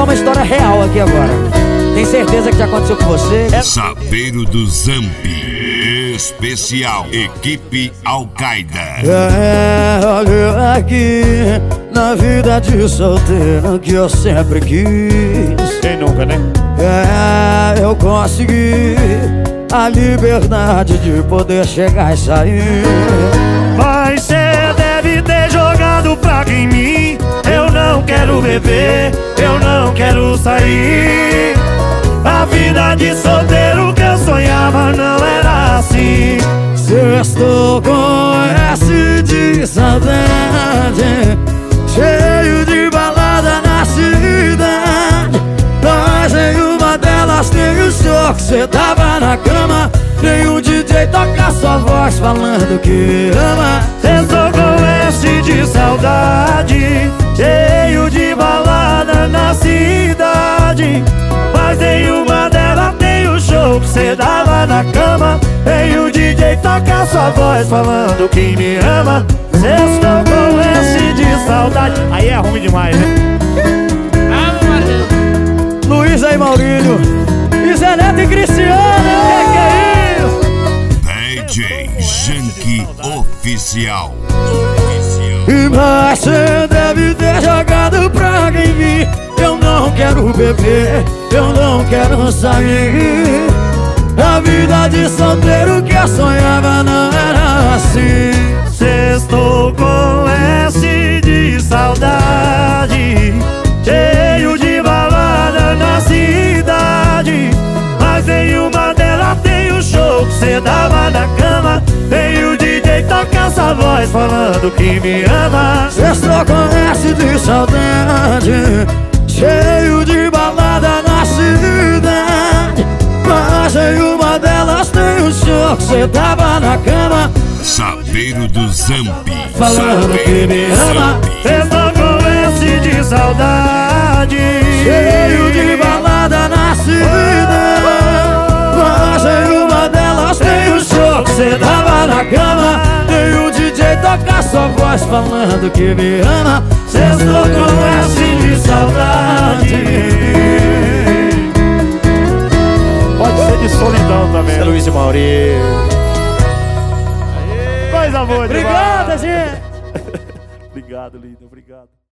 contar uma história real aqui agora. Tem certeza que já aconteceu com você? Sapeiro do Zamp Especial Equipe Al-Qaeda. Olha aqui, na vida de solteiro que eu sempre quis. Quem nunca, né? Eu consegui a liberdade de poder chegar e sair. Mas cê deve ter jogado praga em mim. Eu não quero beber, eu não quero sair. A vida de solteiro que eu sonhava não era assim. Estou com S de saudade, cheio de balada na cidade. Mas em uma delas tem o show que cê tava na cama. Tem um DJ tocar sua voz falando que me ama. Estou com S de saudade, cheio de balada na cidade. Mas em uma delas tem o show que cê dava na cama. Tem o DJ tocar sua voz falando que me ama. Estou com S de saudade. Aí é ruim demais, né? Luiz e Maurílio, e Zé Neto e Cristiano. Que é isso? DJ Janky Oficial. Mas cê deve ter jogado praga em mim. Eu não quero beber, eu não quero sair. A vida de solteiro que eu sonhava não era assim. Estou com S de saudade, cheio de balada na cidade. Mas em uma delas tem o show que cê dava na cama. Tem o DJ tocar essa voz falando que me ama. Estou com S de saudade, cheio de balada na cidade. Mas em uma delas tem o show que cê tava na cama. Sapeiro do Zamp Falando que me ama. Estou com S de saudade, Cheio de balada na cidade. Mas em uma delas tem o show que cê tava na cama. Tem o DJ tocar sua voz falando que me ama. Estou com S de saudade. Pode ser de solidão também. É Luiz e Maurício. Coisa boa demais. Obrigado, gente. Obrigado, lindo. Obrigado.